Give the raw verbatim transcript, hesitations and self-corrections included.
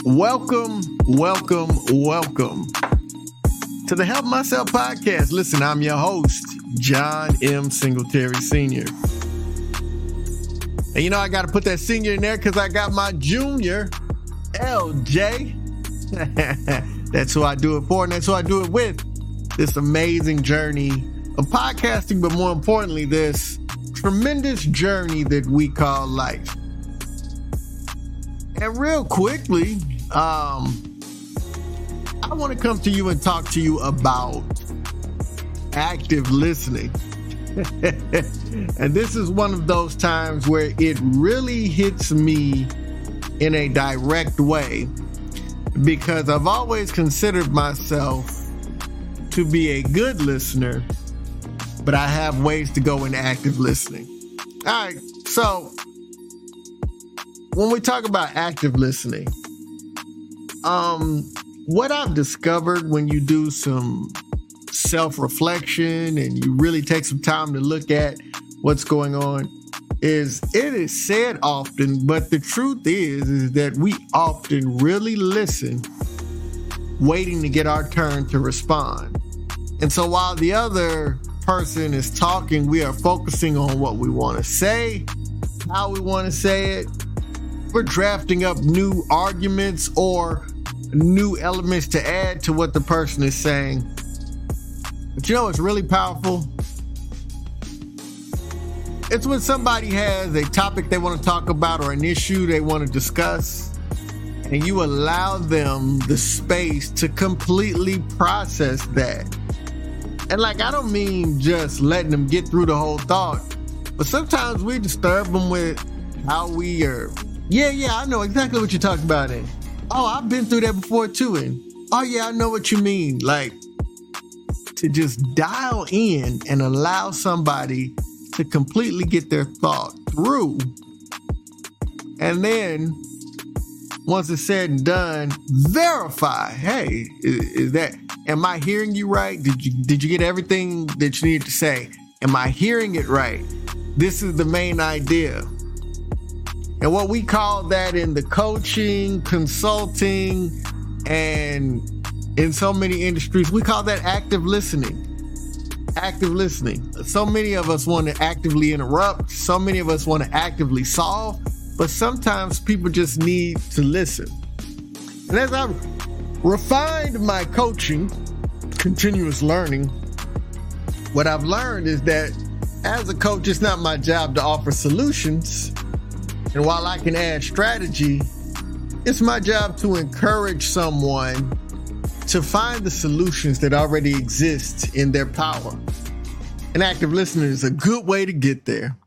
Welcome, welcome, welcome to the Help Myself podcast. Listen, I'm your host, John M. Singletary Senior And you know, I got to put that senior in there because I got my junior, L J. That's who I do it for, and that's who I do it with. This amazing journey of podcasting, but more importantly, this tremendous journey that we call life. And real quickly, um, I want to come to you and talk to you about active listening. And this is one of those times where it really hits me in a direct way, because I've always considered myself to be a good listener, but I have ways to go in active listening. All right, so when we talk about active listening, um, what I've discovered when you do some self-reflection and you really take some time to look at what's going on is it is said often, but the truth is, is that we often really listen, waiting to get our turn to respond. And so while the other person is talking, we are focusing on what we want to say, how we want to say it. We're drafting up new arguments or new elements to add to what the person is saying. But you know what's really powerful? It's when somebody has a topic they want to talk about or an issue they want to discuss, and you allow them the space to completely process that. And like, I don't mean just letting them get through the whole thought, but sometimes we disturb them with how we are. Yeah, yeah, I know exactly what you're talking about. And oh, I've been through that before too. And oh yeah, I know what you mean. Like, to just dial in and allow somebody to completely get their thought through. And then once it's said and done, verify, hey, is, is that, am I hearing you right? Did you, did you get everything that you needed to say? Am I hearing it right? This is the main idea. And what we call that in the coaching, consulting, and in so many industries, we call that active listening. Active listening. So many of us want to actively interrupt. So many of us want to actively solve. But sometimes people just need to listen. And as I refined my coaching, continuous learning, what I've learned is that as a coach, it's not my job to offer solutions. And while I can add strategy, it's my job to encourage someone to find the solutions that already exist in their power. And active listening is a good way to get there.